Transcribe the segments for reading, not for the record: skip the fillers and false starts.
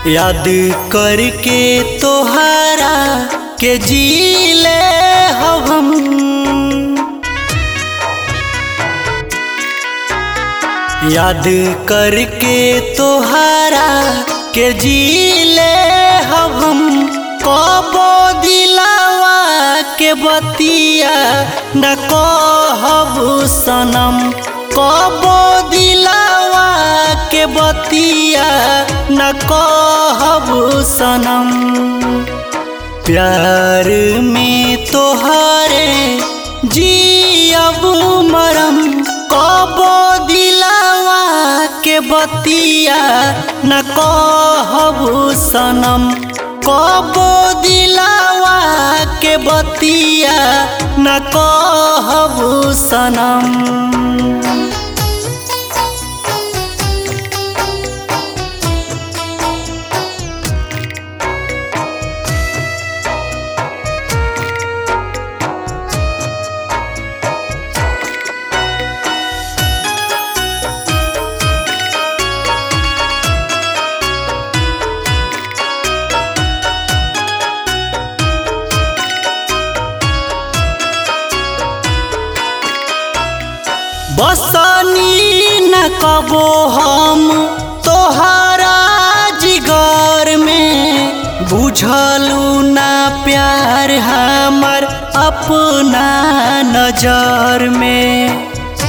याद करके तोहरा के जीले हम। याद करके तोहरा के जीले हम। कबो दिलावा के बतिया न कहब सनम। कबो दिलावा के बतिया न कहब सनम। प्यार में तोहरे जियब मरम। कबो दिलावा के बतिया न कहब सनम। कबो दिलावा के बतिया न कहब सनम। बसनी न कबो हम तोहरा जिगर में। बुझलू ना प्यार हमर अपना नजर में।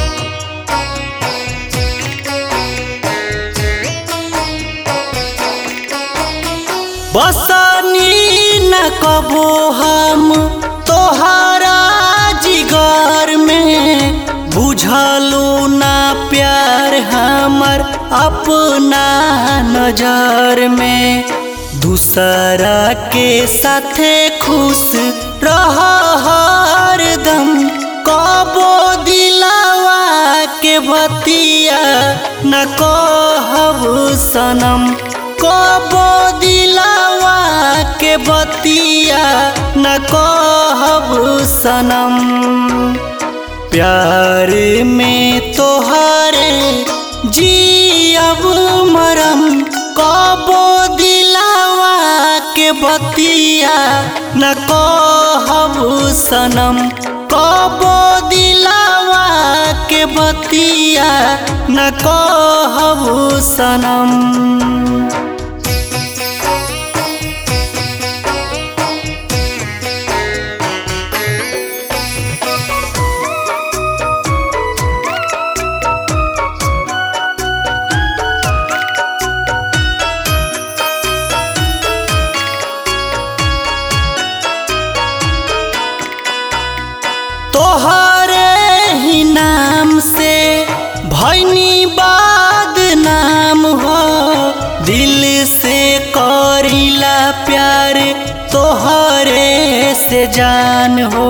बसनी न कबो हम तोहरा जिगर में। बुझलू ना प्यार हमर अपना नजर में। दूसरा के साथे खुश रह हरदम। कबो दिलावा के बतिया न कहब सनम। कबो दिलावा के बतिया न कहब सनम। प्यार में तोहरे जियब मरम। कबो दिलावा के बतिया न कहब सनम। कबो दिलावा के बतिया न कहब सनम। तोहरे ही नाम से भैनी बदनाम हो। दिल से करीला प्यार तोहरे से जान हो।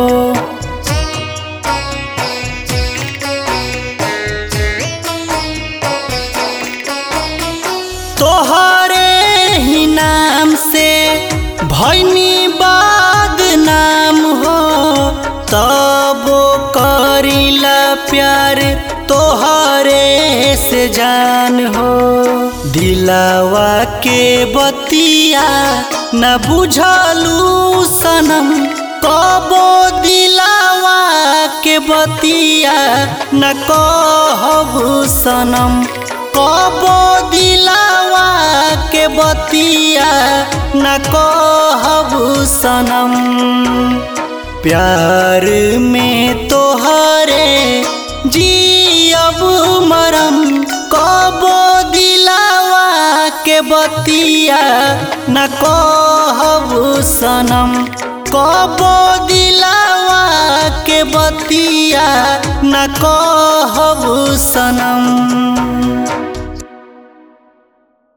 तोहरे ही नाम से भैनी बदनाम हो। तबो करीला प्यार तोहरे से जान हो। दिलावा के बतिया न बुझलू सनम। कबो दिलावा के बतिया न कहब सनम। कबो दिलावा के बतिया न कहब सनम। प्यार में तोहरे जियब मरम। कबो दिलावा के बतिया न कहब सनम। कबो दिलावा के बतिया न कहब सनम।